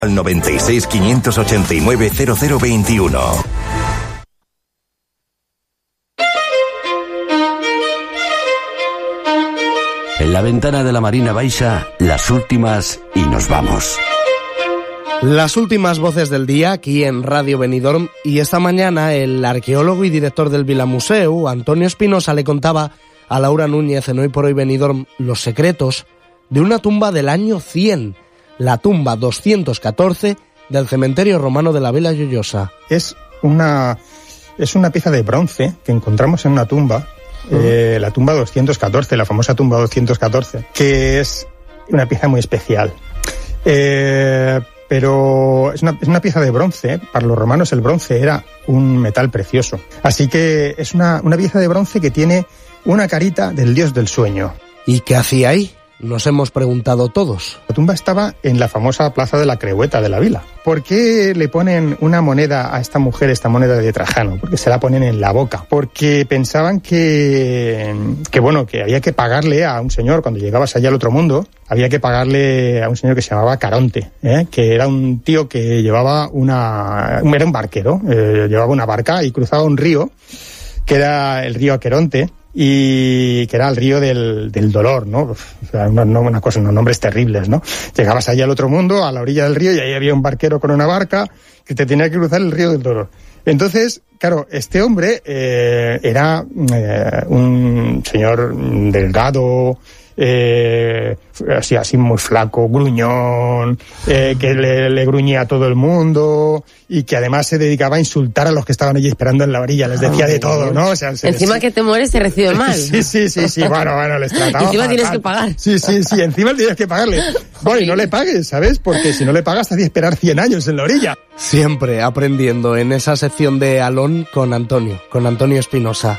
Al 96 589 0021. En la ventana de la Marina Baixa, las últimas y nos vamos. Las últimas voces del día aquí en Radio Benidorm, y esta mañana el arqueólogo y director del Vilamuseu, Antonio Espinosa, le contaba a Laura Núñez en Hoy por Hoy Benidorm los secretos de una tumba del año 100, la tumba 214 del cementerio romano de la Vila Lloyosa. Es una pieza de bronce que encontramos en una tumba, la tumba 214, la famosa tumba 214, que es una pieza muy especial. Pero es una pieza de bronce. Para los romanos el bronce era un metal precioso. Así que es una pieza de bronce que tiene una carita del dios del sueño. ¿Y qué hacía ahí? Nos hemos preguntado todos. La tumba estaba en la famosa plaza de la Creueta de la Vila. ¿Por qué le ponen una moneda a esta mujer, esta moneda de Trajano? Porque se la ponen en la boca. Porque pensaban que había que pagarle a un señor, cuando llegabas allá al otro mundo, había que pagarle a un señor que se llamaba Caronte, que era un tío que llevaba era un barquero, llevaba una barca y cruzaba un río, que era el río Aqueronte, y que era el río del dolor, ¿no? O sea, unos nombres terribles, ¿no? Llegabas allá al otro mundo, a la orilla del río, y ahí había un barquero con una barca que te tenía que cruzar el río del dolor. Entonces, claro, este hombre era un señor delgado, así muy flaco, gruñón, que le gruñía a todo el mundo, y que además se dedicaba a insultar a los que estaban allí esperando en la orilla, les decía de todo, ¿no? O sea, encima que te mueres te recibe mal. Sí, bueno, les trataba encima fatal. tienes que pagar. Sí, encima tienes que pagarle. Bueno, y no le pagues, ¿sabes? Porque si no le pagas te hace esperar 100 años en la orilla. Siempre aprendiendo en esa sección de Alón con Antonio Espinosa.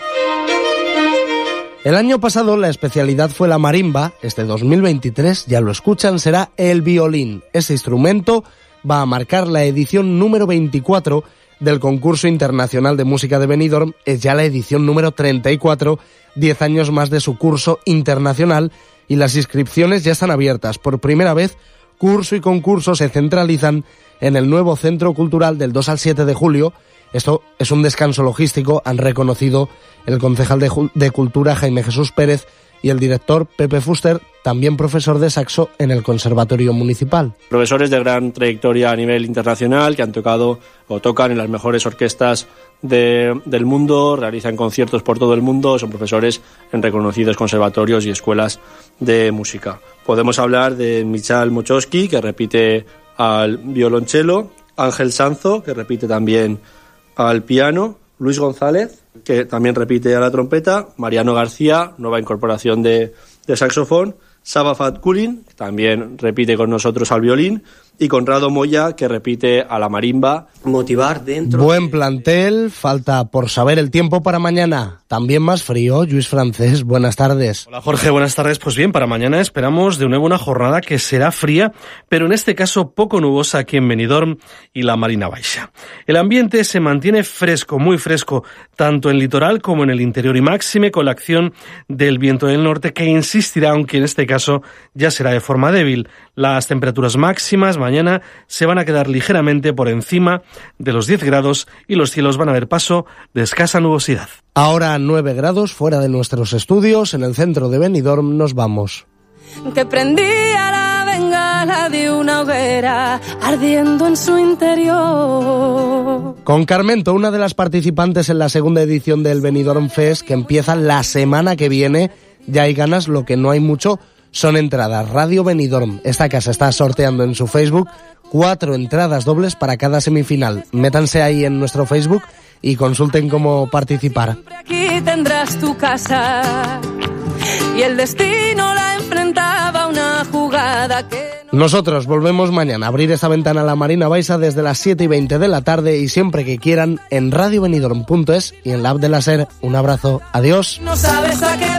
El año pasado la especialidad fue la marimba. Este 2023, ya lo escuchan, será el violín. Ese instrumento va a marcar la edición número 24 del concurso internacional de música de Benidorm. Es ya la edición número 34, 10 años más de su curso internacional, y las inscripciones ya están abiertas. Por primera vez, curso y concurso se centralizan en el nuevo Centro Cultural del 2 al 7 de julio. Esto es un descanso logístico, han reconocido el concejal de Cultura Jaime Jesús Pérez y el director Pepe Fuster, también profesor de saxo en el Conservatorio Municipal. Profesores de gran trayectoria a nivel internacional que han tocado o tocan en las mejores orquestas del mundo, realizan conciertos por todo el mundo, son profesores en reconocidos conservatorios y escuelas de música. Podemos hablar de Michal Mochowski, que repite al violonchelo, Ángel Sanzo, que repite también al piano, Luis González, que también repite a la trompeta, Mariano García, nueva incorporación de saxofón, Saba Fatkulin, que también repite con nosotros al violín, y Conrado Moya, que repite a la marimba. Motivar dentro... Buen plantel, falta por saber el tiempo para mañana. También más frío. Lluís Francés, buenas tardes. Hola Jorge, buenas tardes. Pues bien, para mañana esperamos de nuevo una jornada que será fría, pero en este caso poco nubosa aquí en Benidorm y la Marina Baixa. El ambiente se mantiene fresco, muy fresco, tanto en litoral como en el interior, y máxime con la acción del viento del norte, que insistirá, aunque en este caso ya será de forma débil. Las temperaturas máximas mañana se van a quedar ligeramente por encima de los 10 grados y los cielos van a ver paso de escasa nubosidad. Ahora 9 grados fuera de nuestros estudios, en el centro de Benidorm nos vamos. Que prendía la bengala de una hoguera ardiendo en su interior. Con Carmento, una de las participantes en la segunda edición del Benidorm Fest, que empieza la semana que viene. Ya hay ganas, lo que no hay mucho son entradas. Radio Benidorm, esta casa está sorteando en su Facebook 4 entradas dobles para cada semifinal. Métanse ahí en nuestro Facebook y consulten cómo participar. Aquí tendrás tu casa y el destino la enfrentaba a una jugada que... Nosotros volvemos mañana a abrir esta ventana a la Marina Baixa desde las 7:20 de la tarde, y siempre que quieran en radiobenidorm.es y en la app de la SER. Un abrazo, adiós. No sabes a qué